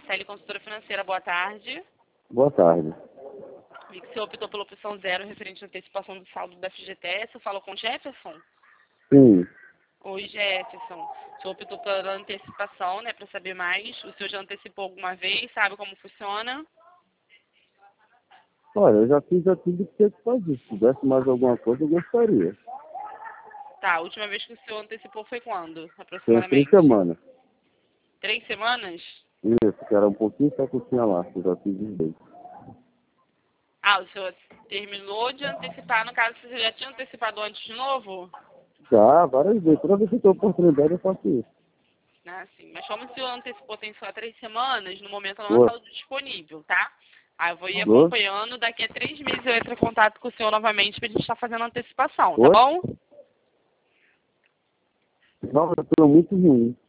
Marcele, consultora financeira. Boa tarde. Boa tarde. Vi que você optou pela opção 0 referente à antecipação do saldo da FGTS. Eu falo com o Jefferson? Sim. Oi, Jefferson. O senhor optou pela antecipação, né, para saber mais. O senhor já antecipou alguma vez? Sabe como funciona? Olha, eu já fiz tudo que tinha que fazer. Se tivesse mais alguma coisa, eu gostaria. Tá, a última vez que o senhor antecipou foi quando, Tem 3 aproximadamente? semanas. 3 semanas? Isso, que era um pouquinho só que eu tinha lá, que eu já fiz os dois. Ah, o senhor terminou de antecipar, no caso, você já tinha antecipado antes de novo? Já, várias vezes. Toda vez que eu tenho oportunidade, eu faço isso. Ah, sim. Mas como o senhor antecipou tem só 3 semanas, no momento não Boa. está disponível, tá? Aí eu vou ir Boa. acompanhando, daqui a 3 meses eu entro em contato com o senhor novamente pra gente estar fazendo a antecipação, tá Boa. bom? Não, eu tô muito ruim.